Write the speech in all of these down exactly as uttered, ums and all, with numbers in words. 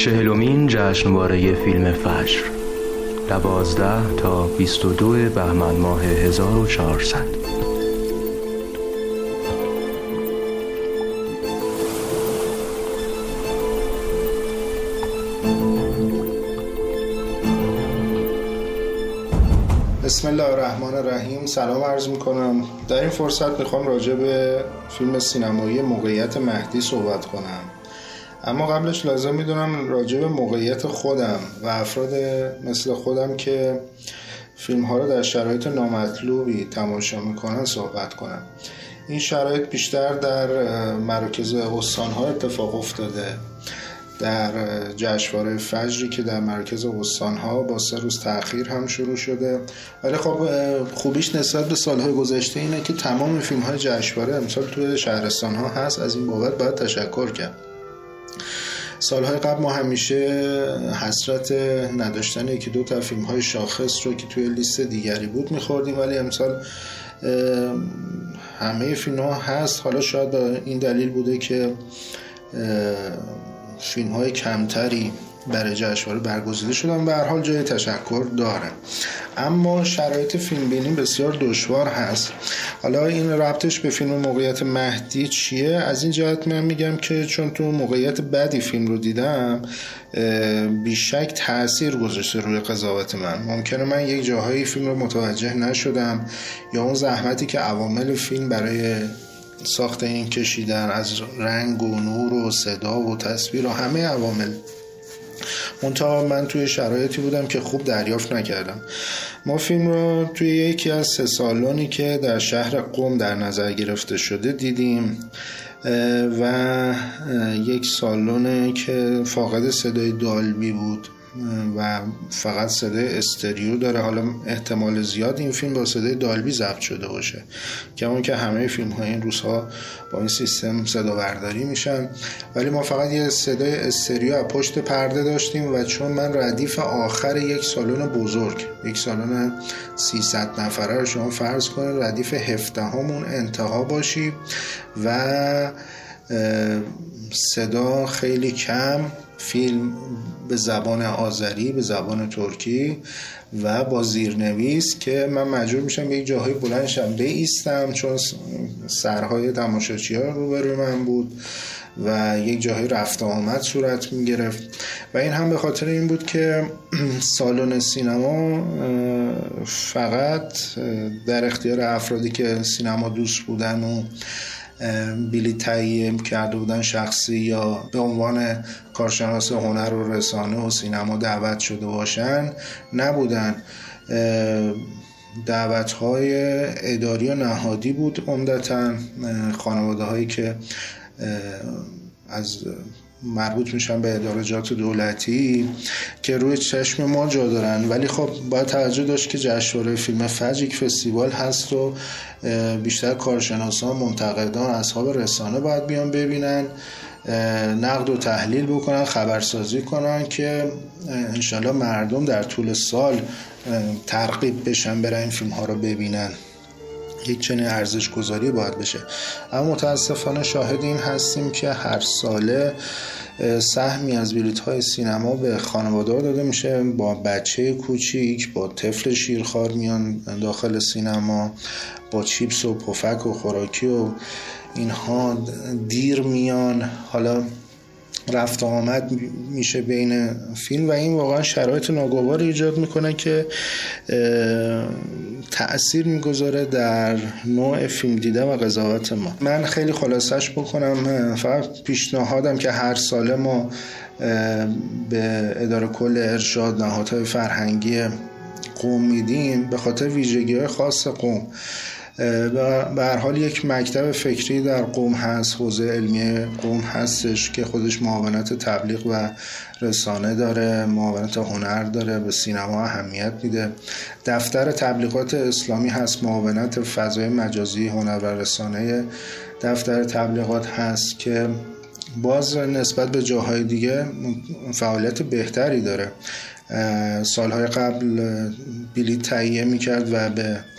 چهلمین جشنواره فیلم فجر، دوازده تا بیست و دو بهمن ماه هزار و چهارصد. بسم الله الرحمن الرحیم. سلام عرض میکنم. در این فرصت میخوام راجع به فیلم سینمایی موقعیت مهدی صحبت کنم، اما قبلش لازم میدونم راجع به موقعیت خودم و افراد مثل خودم که فیلم ها رو در شرایط نامطلوبی تماشا میکنن صحبت کنم. این شرایط بیشتر در مراکز استان ها اتفاق افتاده، در جشنواره فجری که در مرکز استان ها با سه روز تأخیر هم شروع شده. ولی خب خوبیش نسبت به سالهای گذشته اینه که تمام فیلم های جشنواره امسال توی شهرستان ها هست. از این بابت باید تشکر کرد. سالهای قبل ما همیشه حسرت نداشتن یکی دو تا فیلم های شاخص رو که توی لیست دیگری بود میخوردیم، ولی امسال همه فیلم ها هست. حالا شاید این دلیل بوده که فیلم های کمتری برای جشنواره برگزیده شدن. به هر حال جای تشکر داره، اما شرایط فیلم بینی بسیار دشوار هست. حالا این ربطش به فیلم موقعیت مهدی چیه؟ از این جهت من میگم که چون تو موقعیت بعدی فیلم رو دیدم، بیشک تأثیر گذاشته روی قضاوت من. ممکنه من یک جاهایی فیلم رو متوجه نشدم، یا اون زحمتی که عوامل فیلم برای ساخت این کشیدن، از رنگ و نور و صدا و تصویر و همه عوامل، منتها من توی شرایطی بودم که خوب دریافت نکردم. ما فیلم رو توی یکی از سه سالنی که در شهر قم در نظر گرفته شده دیدیم و یک سالن که فاقد صدای دالبی بود و فقط صدای استریو داره. حالا احتمال زیاد این فیلم با صدای دالبی ضبط شده باشه، کمان که همه فیلم های این روزها با این سیستم صدا برداری میشن، ولی ما فقط یه صدای استریو از پشت پرده داشتیم. و چون من ردیف آخر یک سالن بزرگ، یک سالن سیصد نفره رو شما فرض کنید ردیف هفدهمون انتها باشی و صدا خیلی کم، فیلم به زبان آذری، به زبان ترکی و با زیرنویس، که من مجبور میشم به یک جاهای بلند شم بایستم چون سرهای تماشاچی‌ها روبروی من بود و یک جاهای رفت آمد صورت میگرفت. و این هم به خاطر این بود که سالن سینما فقط در اختیار افرادی که سینما دوست بودن و بلیط تهیه کرده بودن شخصی یا به عنوان کارشناس هنر و رسانه و سینما دعوت شده باشن نبودن. دعوت‌های اداری و نهادی بود، عمدتاً خانواده هایی که از مربوط میشن به ادارجات دولتی که روی چشم ما جا دارن. ولی خب باید توجه داشت که جشنواره فیلم فجر یک فستیوال هست و بیشتر کارشناسان، منتقدان، اصحاب رسانه باید بیان ببینن، نقد و تحلیل بکنن، خبرسازی کنن که انشالله مردم در طول سال ترغیب بشن برن این فیلم ها رو ببینن. یک چنین ارزش گذاری باید بشه. اما متاسفانه شاهد این هستیم که هر ساله سهمی از بلیط های سینما به خانواده‌ها داده میشه. با بچه کوچیک، با طفل شیرخوار میان داخل سینما، با چیپس و پفک و خوراکی و اینها دیر میان. حالا رفت آمد میشه بین فیلم و این واقعا شرایط ناگوار ایجاد میکنه که تأثیر میگذاره در نوع فیلم دیدن و قضاوت ما. من خیلی خلاصش بکنم، فقط پیشنهادم که هر ساله ما به اداره کل ارشاد نهادهای فرهنگی قم میدیم به خاطر ویژگی‌های خاص قم. به هر حال یک مکتب فکری در قم هست، حوزه علمی قم هستش که خودش معاونت تبلیغ و رسانه داره، معاونت هنر داره، به سینما اهمیت میده. دفتر تبلیغات اسلامی هست، معاونت فضای مجازی هنر و رسانه دفتر تبلیغات هست که باز نسبت به جاهای دیگه فعالیت بهتری داره. سالهای قبل بلیط تهیه میکرد و به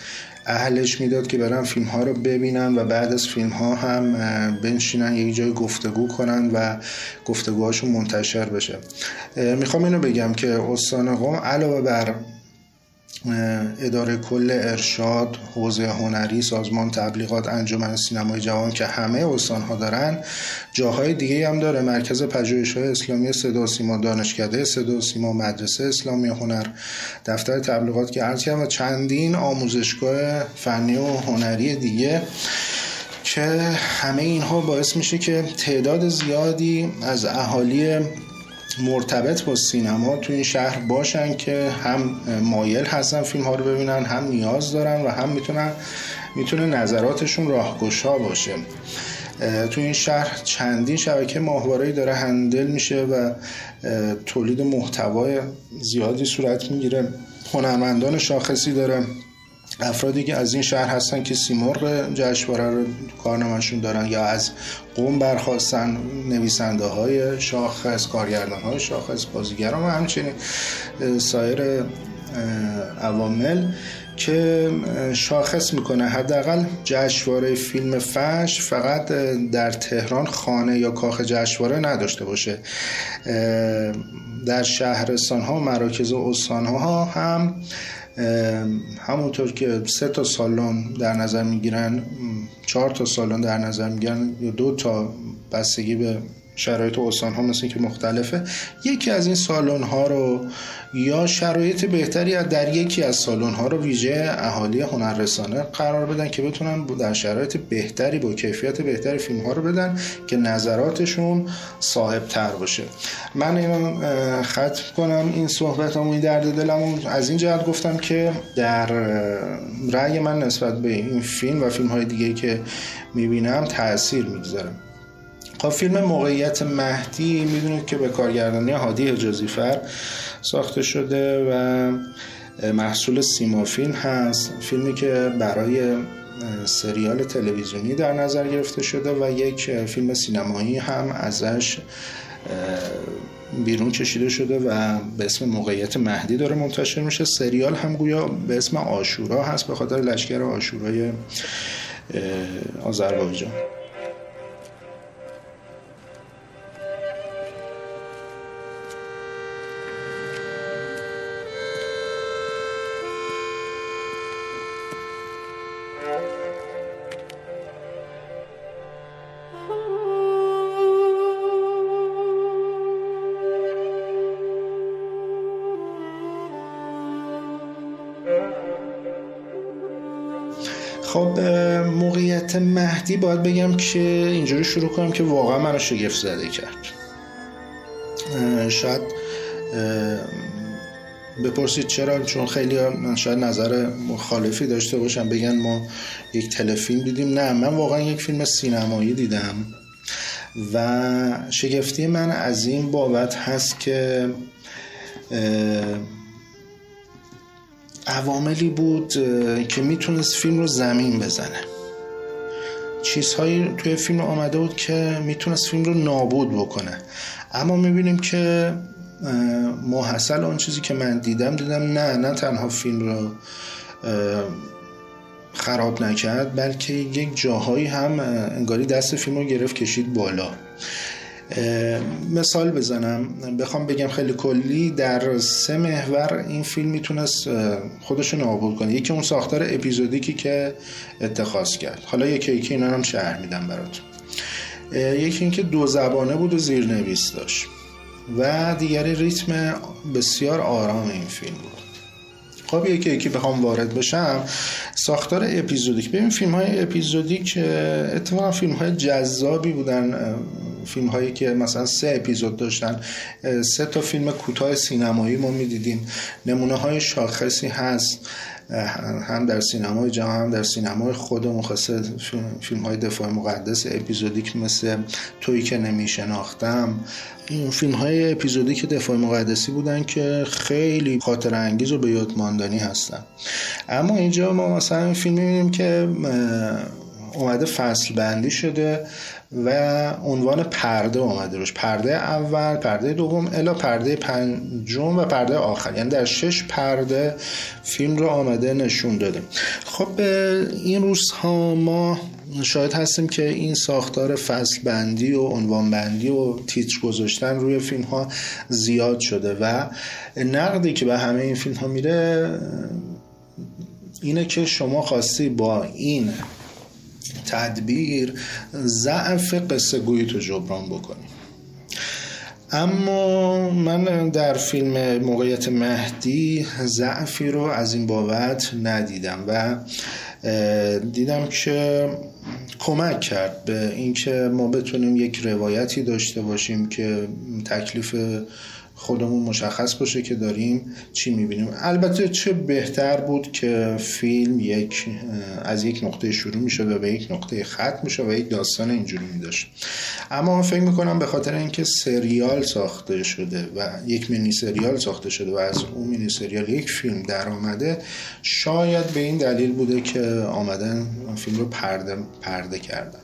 اهلش میداد که برن فیلم ها رو ببینن و بعد از فیلم ها هم بنشینن یک جای گفتگو کنن و گفتگوهاشون منتشر بشه. میخوام اینو بگم که استان قم علاوه بر اداره کل ارشاد، حوزه هنری، سازمان تبلیغات، انجمن سینمای جوان که همه استان‌ها دارن، جاهای دیگه هم داره. مرکز پژوهش‌های اسلامی صدا و سیما، دانشکده صدا و سیما، مدرسه اسلامی هنر، دفتر تبلیغات که عرض کردم و چندین آموزشگاه فنی و هنری دیگه که همه اینها باعث میشه که تعداد زیادی از اهالی مرتبط با سینما تو این شهر باشن که هم مایل هستن فیلم ها رو ببینن، هم نیاز دارن و هم میتونن میتونه نظراتشون راهگشا باشه. تو این شهر چندین شبکه ماهواره‌ای داره هندل میشه و تولید محتوای زیادی صورت میگیره. هنرمندان شاخصی داره، افرادی که از این شهر هستن که سیمرغ جشنواره رو کارنامه‌شون دارن یا از قم برخواستن، نویسنده های شاخص، کارگردان های شاخص، بازیگران و همچنین سایر عوامل که شاخص میکنه حداقل جشنواره فیلم فجر فقط در تهران خانه یا کاخ جشنواره نداشته باشه. در شهرستان ها و مراکز استان ها هم همونطور که سه تا سالن در نظر میگیرن، چهار تا سالن در نظر میگیرن یا دو تا، بستگی به شرایط استان ها مثل که مختلفه، یکی از این سالن ها رو یا شرایط بهتری در یکی از سالن ها رو ویژه اهالی هنررسانه قرار بدن که بتونن در شرایط بهتری با کیفیت بهتری فیلم ها رو بدن که نظراتشون صاحب تر باشه. من اینو ختم کنم این صحبتامو، این درد دلمو از این جهت گفتم که در رأی من نسبت به این فیلم و فیلم های دیگه که میبینم تأثیر میگذاره. خب فیلم موقعیت مهدی میدونید که به کارگردانی هادی حجازیفر ساخته شده و محصول سیما فیلم هست. فیلمی که برای سریال تلویزیونی در نظر گرفته شده و یک فیلم سینمایی هم ازش بیرون کشیده شده و به اسم موقعیت مهدی داره منتشر میشه. سریال هم گویا به اسم عاشورا هست به خاطر لشکر عاشورای آذربایجان. خب موقعیت مهدی باید بگم که اینجوری شروع کنم که واقعا منو شگفت زده کرد. شاید بپرسید چرا، چون خیلی شاید نظر مخالفی داشته باشن، بگن ما یک تلفیلم دیدیم. نه، من واقعا یک فیلم سینمایی دیدم و شگفتی من از این بابت هست که عواملی بود که میتونست فیلم رو زمین بزنه. چیزهایی توی فیلم آمده بود که میتونست فیلم رو نابود بکنه، اما میبینیم که محصل اون چیزی که من دیدم دیدم نه نه تنها فیلم رو خراب نکرد، بلکه یک جاهایی هم انگاری دست فیلم رو گرفت کشید بالا. مثال بزنم، بخوام بگم خیلی کلی، در سه محور این فیلم میتونست خودشو نابود کنه. یکی اون ساختار اپیزودیکی که اتخاذ کرد، حالا یکی یکی اینا هم شرح میدم براتون. یکی این که دو زبانه بود و زیرنویس داشت و دیگری ریتم بسیار آرام این فیلم بود. خب یکی یکی بخوام وارد بشم، ساختار اپیزودیک. ببین فیلم های اپیزودیک اتفاقا فیلم های جذابی بودن، فیلم هایی که مثلا سه اپیزود داشتن. سه تا فیلم کوتاه سینمایی ما میدیدیم، نمونه های شاخصی هست هم در سینمای جهان هم در سینمای خودمون، خاصه فیلم های دفاع مقدس اپیزودیک مثل تویی که نمیشناختم. این فیلم های اپیزودیک دفاع مقدسی بودن که خیلی خاطر انگیز و به یاد ماندنی هستن. اما اینجا ما مثلا این فیلم می‌بینیم که اومده فصل بندی شده و عنوان پرده اومده روش، پرده اول، پرده دوم الی پرده پنجم و پرده آخر، یعنی در شش پرده فیلم رو آمده نشون داده. خب این روزها ما شاهد هستیم که این ساختار فصل بندی و عنوان بندی و تیتر گذاشتن روی فیلم ها زیاد شده و نقدی که به همه این فیلم ها میره اینه که شما خواستی با این تدبیر ضعف قصه گویی تو جبران بکنی. اما من در فیلم موقعیت مهدی ضعفی رو از این بابت ندیدم و دیدم که کمک کرد به اینکه ما بتونیم یک روایتی داشته باشیم که تکلیف خودمون مشخص باشه که داریم چی میبینیم. البته چه بهتر بود که فیلم یک از یک نقطه شروع میشد و به یک نقطه ختم میشد و یک داستان اینجوری میداشت. اما من فکر میکنم به خاطر اینکه سریال ساخته شده و یک مینی سریال ساخته شده و از اون مینی سریال یک فیلم در آمده، شاید به این دلیل بوده که آمدن فیلم رو پرده پرده کردن.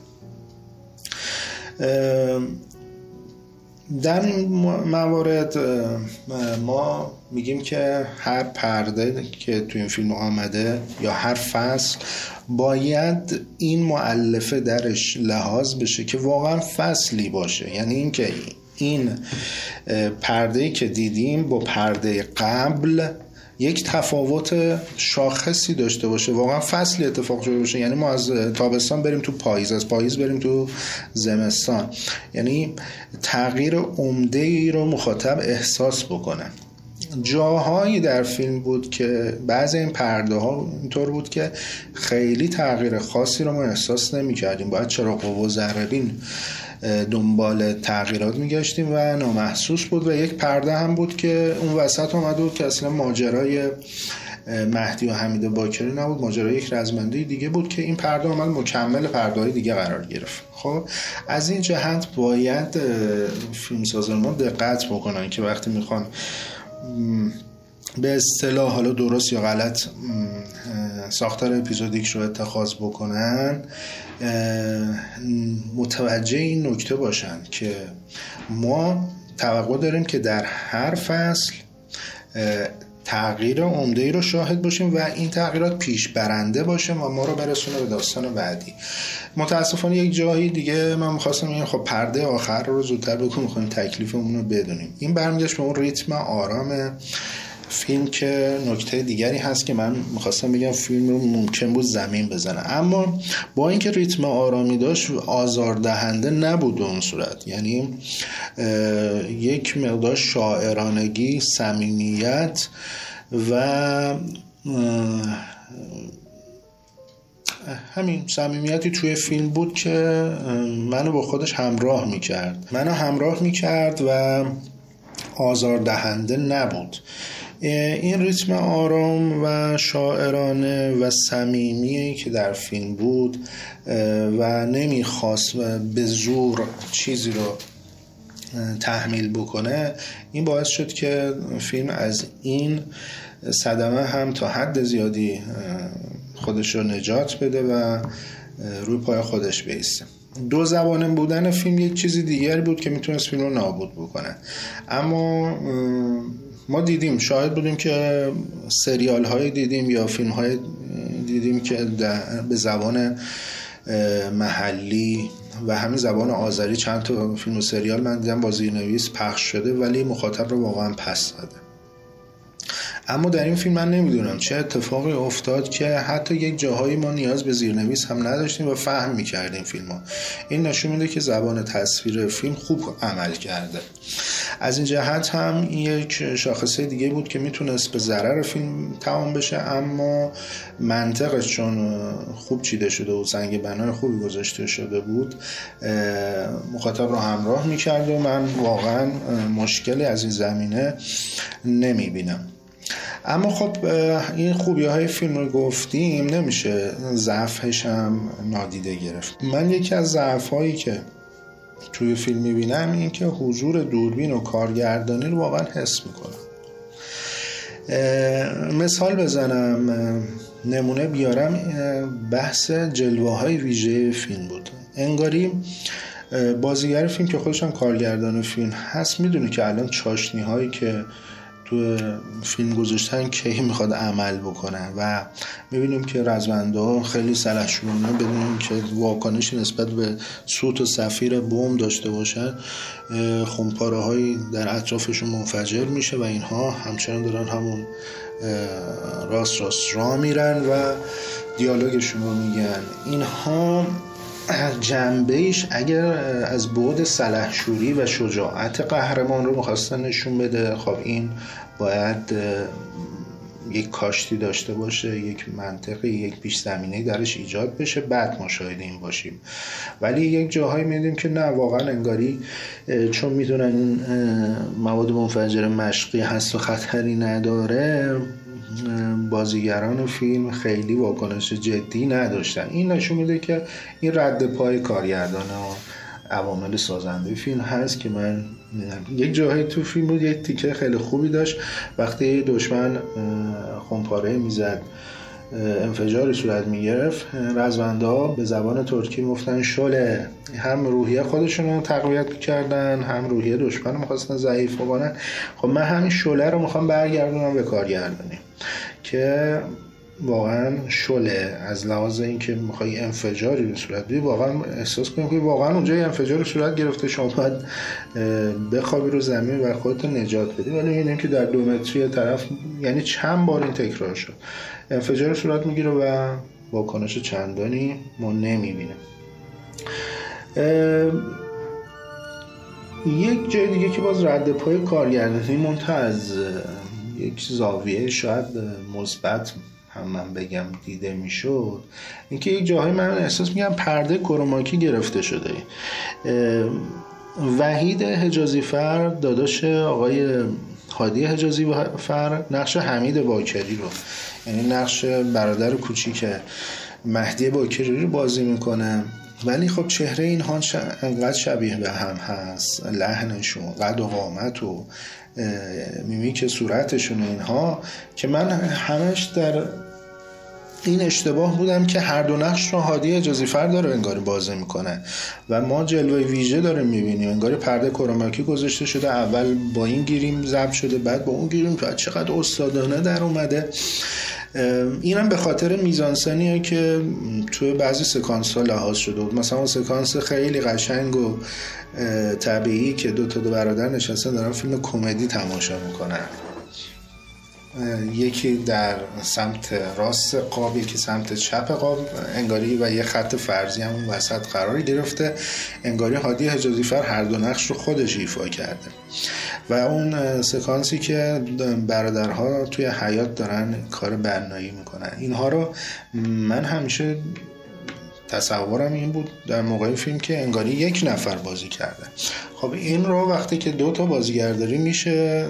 در این موارد ما میگیم که هر پرده که تو این فیلم آمده یا هر فصل باید این مؤلفه درش لحاظ بشه که واقعا فصلی باشه. یعنی این که این پرده‌ای که دیدیم با پرده قبل یک تفاوت شاخصی داشته باشه، واقعا فصلی اتفاق شده باشه. یعنی ما از تابستان بریم تو پاییز، از پاییز بریم تو زمستان، یعنی تغییر عمده‌ای رو مخاطب احساس بکنه. جاهایی در فیلم بود که بعضی این پرده ها اینطور بود که خیلی تغییر خاصی رو ما احساس نمی کردیم، باید چراغ و ذره‌بین دنبال تغییرات میگشتیم و نامحسوس بود. و یک پرده هم بود که اون وسط اومده بود که اصلا ماجرای مهدی و حمید باکری نبود، ماجرای یک رزمنده دیگه بود که این پرده اومد مکمل پرده‌های دیگه قرار گرفت. خب از این جهت باید فیلمسازان ما دقت بکنن که وقتی میخوان به اصطلاح حالا درست یا غلط ساختار اپیزودیک رو اتخاذ بکنن، متوجه این نکته باشن که ما توقع داریم که در هر فصل تغییر عمده‌ای رو شاهد باشیم و این تغییرات پیش برنده باشه و ما رو برسونه به داستان بعدی. متاسفانه یک جایی دیگه من می‌خواستم این خب پرده آخر رو زودتر بکنیم، می‌خوایم تکلیفمون رو بدونیم. این برمیگشت به اون ریتم آرام فیلم که نکته دیگری هست که من میخواستم بگم فیلم رو ممکن بود زمین بزنه، اما با اینکه ریتم آرامی داشت آزاردهنده نبود اون صورت. یعنی یک مقدار شاعرانگی، صمیمیت و همین صمیمیتی توی فیلم بود که منو با خودش همراه میکرد منو همراه میکرد و آزاردهنده نبود. این ریتم آرام و شاعرانه و صمیمی که در فیلم بود و نمیخواست به زور چیزی رو تحمیل بکنه، این باعث شد که فیلم از این صدمه هم تا حد زیادی خودش رو نجات بده و روی پای خودش بایسته. دو زبانه بودن فیلم یک چیزی دیگری بود که میتونست فیلم رو نابود بکنه. اما ما دیدیم، شاهد بودیم که سریال های دیدیم یا فیلم های دیدیم که به زبان محلی و همین زبان آذری چند تا فیلم و سریال من دیدم با زیرنویس پخش شده ولی مخاطب رو واقعا پس داده. اما در این فیلم من نمیدونم چه اتفاقی افتاد که حتی یک جاهایی ما نیاز به زیرنویس هم نداشتیم و فهم میکردیم فیلم ها. این نشون میده که زبان تصویر فیلم خوب عمل کرده. از این جهت هم یک شاخصه دیگه بود که میتونست به ضرر فیلم تمام بشه، اما منطقش چون خوب چیده شده و سنگ بنای خوبی گذاشته شده بود مخاطب رو همراه میکرد و من واقعا مشکلی از این زمینه نمیبینم. اما خب این خوبی های فیلم رو گفتیم، نمیشه ضعفش هم نادیده گرفت. من یکی از ضعف هایی که توی فیلم میبینم این که حضور دوربین و کارگردانی رو واقعا حس میکنم. مثال بزنم، نمونه بیارم، بحث جلوه های ویژه فیلم بود. انگاری بازیگر فیلم که خودش هم کارگردان فیلم هست میدونه که الان چاشنی هایی که تو فیلم گذاشتن کی میخواد عمل بکنه و میبینیم که رزمنده خیلی سلحشورانه بدون اینکه واکنشی نسبت به سوت و صفیر بمب داشته باشن خمپاره هایی در اطرافشون منفجر میشه و اینها همچنان دارن همون راست راست راه میرن و دیالوگشون رو میگن. اینها جنبهش اگر از بعد سلحشوری و شجاعت قهرمان رو میخواستن نشون بده، خب این باید یک کاشتی داشته باشه، یک منطقی، یک پیش زمینه‌ای درش ایجاد بشه، بعد مشاهده این باشیم. ولی یک جاهایی میدیم که نه، واقعا انگاری چون میدونن این مواد منفجر مشقی هست و خطری نداره، بازیگران فیلم خیلی واکنش جدی نداشتن. این نشون میده که این رد پای کارگردان و عوامل سازنده فیلم هست که من یک جاهایی تو فیلم بود یک تیکه خیلی خوبی داشت، وقتی دشمن خمپاره میزد انفجاری صورت میگرفت، رزمنده ها به زبان ترکی گفتن شله، هم روحیه خودشون رو تقویت کردن هم روحیه دشمن رو میخواستن ضعیف کنن. خب من همین شله رو میخوام برگردونم به کارگردانی که واقعا شله از لحاظ اینکه میخوای انفجاری به صورت بدی، واقعا احساس کنیم که واقعا اونجا انفجار صورت گرفته، شما باید بخوابی رو زمین و خودت نجات بدی. ولی میبینیم که در دو متری طرف یعنی چند بار این تکرار شد، انفجار صورت میگیره و واکنش چندانی ما نمیبینیم. یک جای دیگه که باز رد پای کارگردانی منتها از یک زاویه شاید مثبت هم من بگم دیده میشد، اینکه یک جاهای من احساس میگم پرده کروماکی گرفته شده. وحید حجازی فر داداش آقای هادی حجازی فر نقش حمید باکری رو، یعنی نقش برادر کوچیک مهدی باکری رو بازی میکنه، ولی خب چهره اینها انقدر شبیه به هم هست، لحنشون، قد و قامت و میمیک صورتشون اینها، که من همش در این اشتباه بودم که هر دو نقش رو هادی حجازی فر داره انگاری بازی میکنه و ما جلوه ویژه داریم میبینیم، انگاری پرده کروماکی گذاشته شده، اول با این گیریم ضبط شده بعد با اون گیریم، چقدر استادانه در اومده. اینم به خاطر میزانسنیه که توی بعضی سکانس ها لحاظ شده بود، مثلا اون سکانس خیلی قشنگ و طبیعی که دو تا دو برادر نشستن دارن فیلم کمدی تماشا میکنن، یکی در سمت راست قاب یکی سمت چپ قاب انگاری و یه خط فرضی هم وسط قرار گرفته، انگاری هادی حجازی فر هر دو نقش رو خودش ایفا کرده. و اون سکانسی که برادرها توی حیاط دارن کار بنایی میکنن، اینها رو من همیشه تصورم این بود در موقع فیلم که انگاری یک نفر بازی کرده. خب این رو وقتی که دو تا بازیگرداری میشه،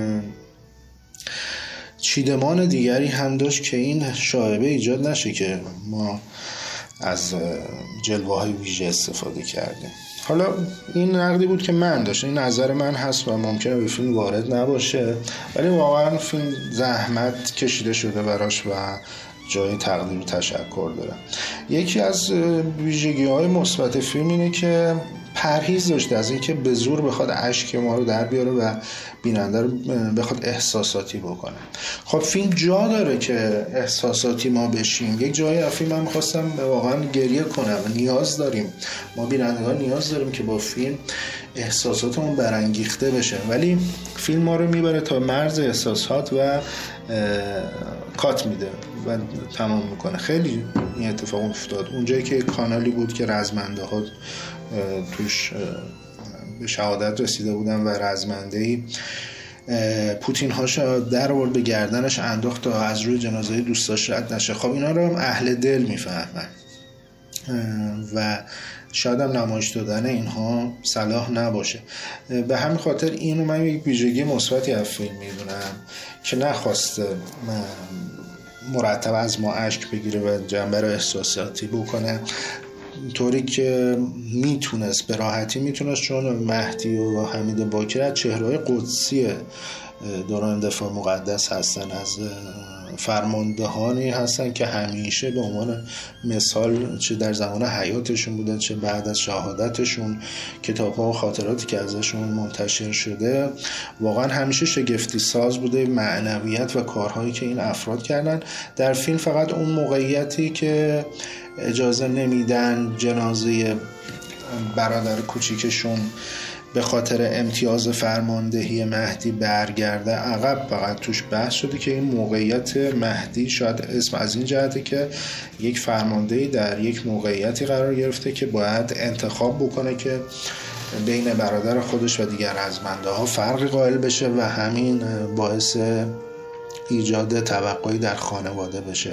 چیدمان دیگری هم داشت که این شایبه ایجاد نشه که ما از جلوه های ویژه استفاده کردیم. حالا این نقدی بود که من داشت، این نظر من هست و ممکنه به فیلم وارد نباشه، ولی واقعا فیلم زحمت کشیده شده براش و جای تقدیر و تشکر داره. یکی از ویژگی های مثبت فیلم اینه که پرهیز داشته از اینکه به زور بخواد اشک ما رو در بیاره و بیننده رو بخواد احساساتی بکنه. خب فیلم جا داره که احساساتی ما بشیم، یک جایی از فیلم من می‌خواستم واقعا گریه کنم، نیاز داریم، ما بینندگان نیاز داریم که با فیلم احساساتمون برانگیخته بشه، ولی فیلم ما رو میبره تا مرز احساسات و کات میده و تمام میکنه. خیلی این اتفاق افتاد اونجایی که کانالی بود که رزمنده ها توش به شهادت رسیده بودن و رزمنده‌ای پوتین هاش در آورد به گردنش انداخت تا از روی جنازه دوستاش رد نشه. خب اینا رو هم اهل دل میفهمن و شاید هم نمایش دادن اینها صلاح نباشه. به همین خاطر اینو من یک ویژگی مثبتی از فیلم میدونم که نخواسته مرتب از ما اشک بگیره و جنبه رو احساساتی بکنه، طوری که میتونست به راحتی میتونست، چون مهدی و حمید باکر از چهره‌های قدسی دوران دفاع مقدس هستن، از فرماندهانی هستن که همیشه به عنوان مثال چه در زمان حیاتشون بودن چه بعد از شهادتشون کتاب‌ها و خاطراتی که ازشون منتشر شده واقعا همیشه شگفتی ساز بوده معنویت و کارهایی که این افراد کردن. در فیلم فقط اون موقعیتی که اجازه نمیدن جنازه برادر کوچیکشون به خاطر امتیاز فرماندهی مهدی برگرده عقب فقط توش بحث شده که این موقعیت مهدی شاید اسم از این جهته که یک فرماندهی در یک موقعیتی قرار گرفته که باید انتخاب بکنه که بین برادر خودش و دیگر رزمنده ها فرقی قائل بشه و همین باعث ایجاد توقعی در خانواده بشه.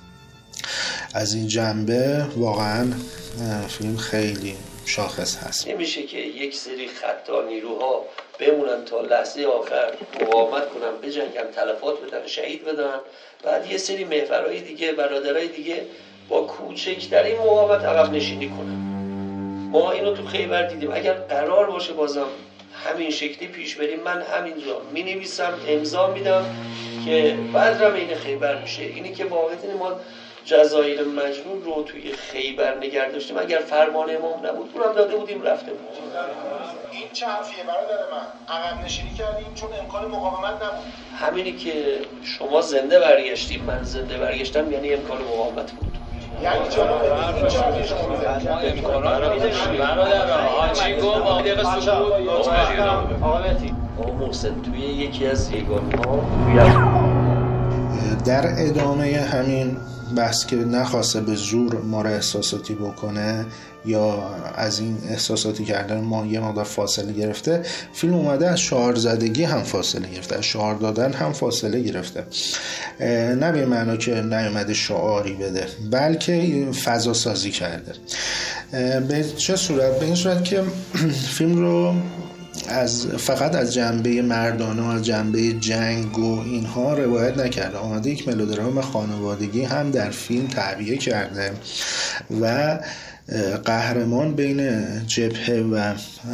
از این جنبه واقعا فیلم خیلی شاخص هست. نمیشه که یک سری خطا نیروها بمونن تا لحظه آخر مقاومت کنن، بجنگن، تلفات بدن، شهید بدن، بعد یه سری محورهای دیگه، برادرای دیگه با کوچکترین مقاومت عقب نشینی کنن. ما اینو تو خیبر دیدیم. اگر قرار باشه بازم همین شکلی پیش بریم، من همینجا می نویسم، امضا میدم که بدرم این خیبر میشه. اینی که واقعا ما جزایر مجنون رو توی خیبر نگه داشتیم، اگر فرمان امام نبود اونم داده بودیم رفته بود. این چه حرفیه برادر من؟ عقب نشینی کردیم چون امکان مقاومت نبود. همینی که شما زنده برگشتیم، من زنده برگشتم، یعنی امکان مقاومت بود. یعنی جناب این چه حرفی شما میزنید؟ ما امکانات رو میداشتیم. برادر آچی گفت آقا دقیقه سکوت آقا مهدی آقا محسن توی یکی از یگان‌ها در ادامه همین بحث که نخواسته به زور ما را احساساتی بکنه یا از این احساساتی کردن ما یه مقدار فاصله گرفته، فیلم اومده از شعار زدگی هم فاصله گرفته، از شعار دادن هم فاصله گرفته. نه به معنا که نیومده شعاری بده، بلکه فضا سازی کرده. به چه صورت؟ به این صورت که فیلم رو از فقط از جنبه مردانه و از جنبه جنگ و اینها روایت نکرده، آمده یک ملودرام خانوادگی هم در فیلم تعبیه کرده و قهرمان بین جبهه و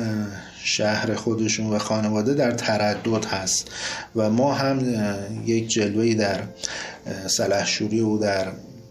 شهر خودشون و خانواده در تردد هست و ما هم یک جلوه‌ای در سلحشوری و در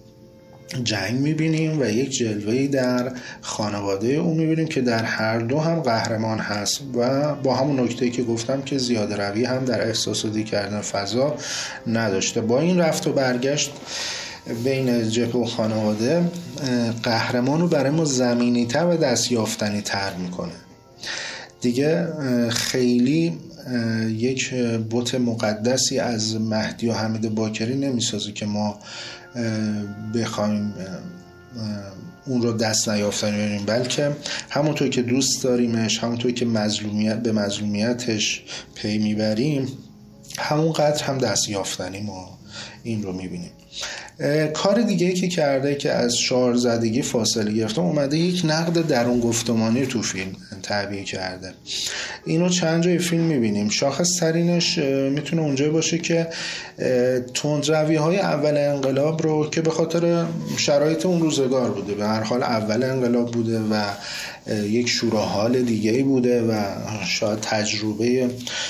جنگ میبینیم و یک جلوه‌ای در خانواده اون میبینیم که در هر دو هم قهرمان هست و با همون نکته‌ای که گفتم که زیاده روی هم در احساساتی کردن فضا نداشته. با این رفت و برگشت بین جبهه و خانواده قهرمان رو برای ما زمینی تر و دستیافتنی تر میکنه. دیگه خیلی یک بت مقدسی از مهدی و حمید باکری نمیسازه که ما بخوایم اون رو دست نیافتنی بریم، بلکه همونطور که دوست داریمش، همونطور که مظلومیت به مظلومیتش پی میبریم، همونقدر هم دست یافتنی ما این رو میبینیم. کار دیگه که کرده که از شعار زدگی فاصله گرفته، اومده یک نقد درون گفتمانی تو فیلم تعبیه کرده. اینو چند جای فیلم میبینیم. شاخص ترینش میتونه اونجای باشه که تندروی های اول انقلاب رو که به خاطر شرایط اون روزگار بوده، به هر حال اول انقلاب بوده و یک شورای دیگه‌ای بوده و شاید تجربه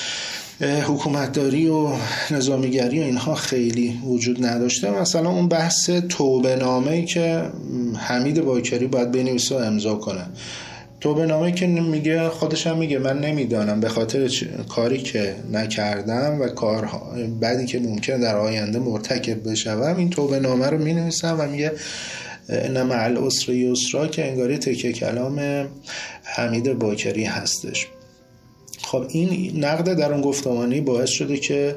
حکومتداری و نظامیگری و اینها خیلی وجود نداشته. مثلا اون بحث توبه نامه‌ای که حمید باکری باید بنویسه و امضا کنه، توبه نامه‌ای که میگه، خودش هم میگه من نمیدانم به خاطر کاری که نکردم و کار بعدی که ممکن در آینده مرتکب بشم این توبه نامه رو مینویسم و میگه ان مع العسر یسرا که انگاری تکه کلام حمید باکری هستش. خب این نقد در اون گفتمانی باعث شده که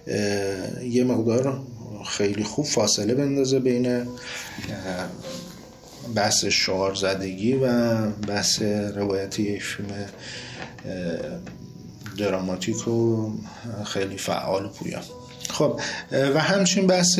یه مقدار خیلی خوب فاصله بندازه بین بحث شعار زدگی و بحث روایتی یک فیلم دراماتیک و خیلی فعال و پویا. خب و همچنین بحث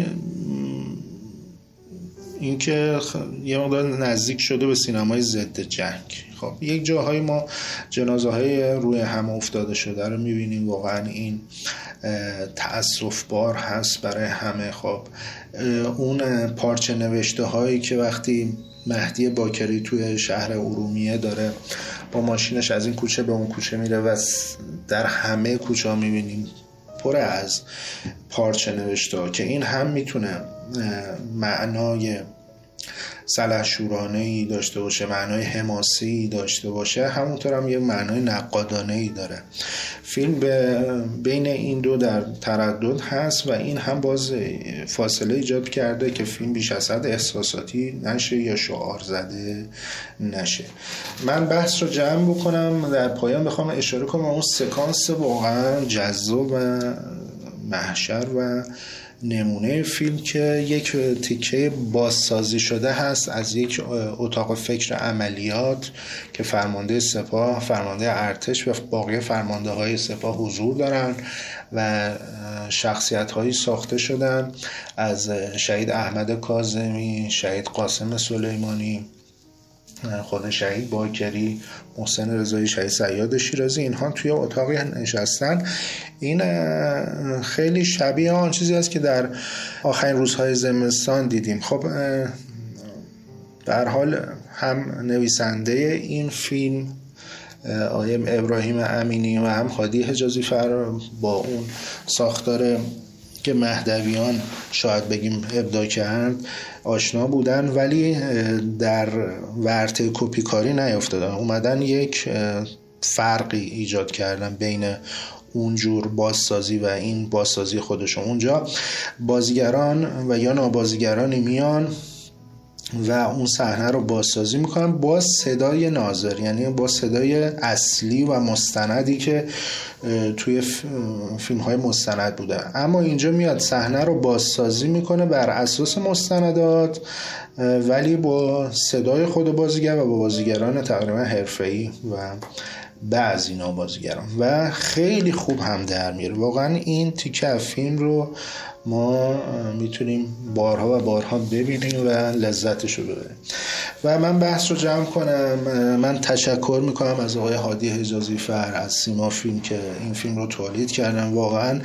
این که یه مقدار نزدیک شده به سینمای ضد جنگ. خب یک جاهای ما جنازه های روی هم افتاده شده رو میبینیم، واقعا این تأسف بار هست برای همه. خب اون پارچه نوشته هایی که وقتی مهدی باکری توی شهر ارومیه داره با ماشینش از این کوچه به اون کوچه میره و در همه کوچه ها میبینیم پر از پارچه نوشته که این هم میتونه معنای سلحشورانه‌ای داشته باشه، معنای حماسی داشته باشه، همونطور هم یه معنای نقادانه‌ای داره. فیلم به بین این دو در تردد هست و این هم باز فاصله ایجاد کرده که فیلم بیش از حد احساساتی نشه یا شعار زده نشه. من بحث رو جمع بکنم، در پایان بخوام اشاره کنم اون سکانس واقعا جذاب و محشر و نمونه فیلم که یک تیکه بازسازی شده هست از یک اتاق فکر عملیات که فرمانده سپاه، فرمانده ارتش و باقی فرمانده های سپاه حضور دارن و شخصیت هایی ساخته شدن از شهید احمد کاظمی، شهید قاسم سلیمانی، خود شهید باکری، محسن رضایی، شهید صیاد شیرازی. اینها توی اتاقی نشستن. این خیلی شبیه آن چیزی است که در آخرین روزهای زمستان دیدیم. خب در حال هم نویسنده این فیلم آقای ابراهیم امینی و هم هادی حجازی فر با اون ساختار که مهدویان شاید بگیم ابداع کرد آشنا بودن، ولی در ورطه کپی کاری نیافتادن. اومدن یک فرقی ایجاد کردن بین اونجور بازسازی و این بازسازی خودشون. اونجا بازیگران و یا نابازیگرانی میان و اون صحنه رو بازسازی میکنن با صدای ناظر، یعنی با صدای اصلی و مستندی که توی فیلم های مستند بوده. اما اینجا میاد صحنه رو بازسازی میکنه بر اساس مستندات ولی با صدای خود بازیگر و با بازیگران تقریبا حرفه‌ای و بعضی نابازیگران و خیلی خوب هم در میاره. واقعا این تیکه فیلم رو ما میتونیم بارها و بارها ببینیم و لذتش رو ببریم. و من بحث رو جمع کنم. من تشکر میکنم از آقای هادی حجازی فر از سیما فیلم که این فیلم رو تولید کردن. واقعا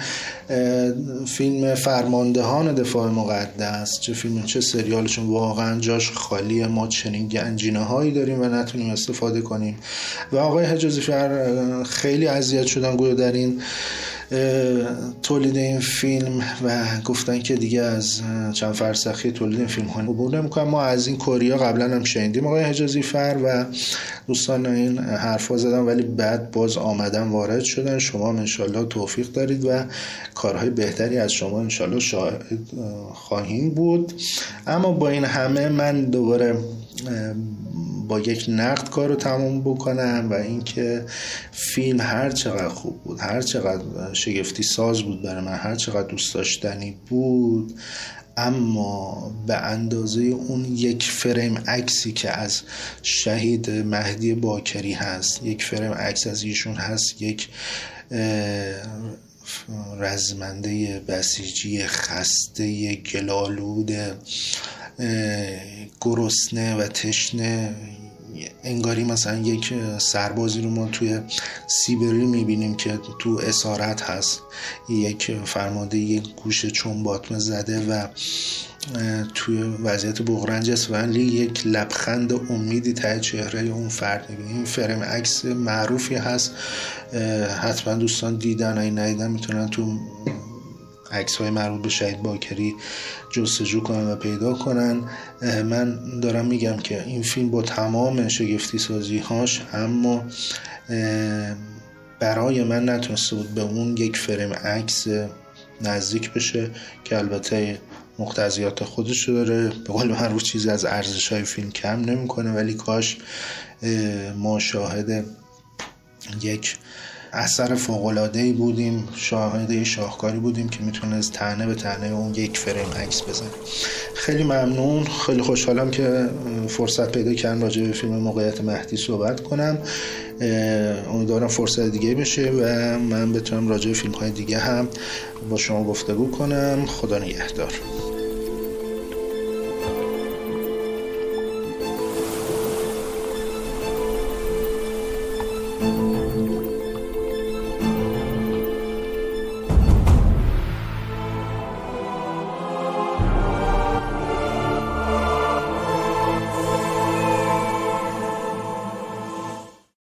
فیلم فرماندهان دفاع مقدس، چه فیلم چه سریالشون، واقعا جاش خالیه. ما چنین گنجینه هایی داریم و نتونیم استفاده کنیم. و آقای حجازی فر خیلی اذیت شدن گویا در این تولید این فیلم و گفتن که دیگه از چند فرسخی تولید این فیلم ها عبور نمی‌کنن. ما از این کوریا قبلا هم شنیدیم آقای حجازی فر و دوستان این حرفا زدن ولی بعد باز آمدن وارد شدن. شما هم انشالله توفیق دارید و کارهای بهتری از شما انشالله شاهد خواهیم بود. اما با این همه من دوباره با یک نقد کار رو تموم بکنم و اینکه فیلم هر چقدر خوب بود، هر چقدر شگفتی ساز بود برای من، هر چقدر دوست داشتنی بود، اما به اندازه اون یک فریم عکسی که از شهید مهدی باکری هست، یک فریم عکس از ایشون هست، یک رزمنده بسیجی خسته گلالود گرسنه و تشنه، انگاری مثلا یک سربازی رو ما توی سیبری میبینیم که تو اسارت هست، یک فرمانده یک گوش چنباتمه زده و توی وضعیت بغرنج است ولی یک لبخند امیدی ته چهره اون فرد میبینیم. این فریم عکس معروفی هست، حتما دوستان دیدن، اگه ندیدن میتونن تو عکس های مربوط به شهید باکری جستجو کنن و پیدا کنن. من دارم میگم که این فیلم با تمام شگفتی سازی هاش اما برای من نتونسته بود به اون یک فریم عکس نزدیک بشه که البته مقتضیات خودش داره. به قول من رو چیزی از ارزش های فیلم کم نمیکنه، ولی کاش ما شاهد یک اثر فوق‌العاده‌ای بودیم، شاهد شاهکاری بودیم که میتونست تنه به تنه اون یک فریم عکس بزنه. خیلی ممنون، خیلی خوشحالم که فرصت پیدا کردم راجع به فیلم موقعیت مهدی صحبت کنم. امیدوارم فرصت دیگه بشه و من بتونم راجع به فیلم‌های دیگه هم با شما گفتگو کنم. خدا نگهدار.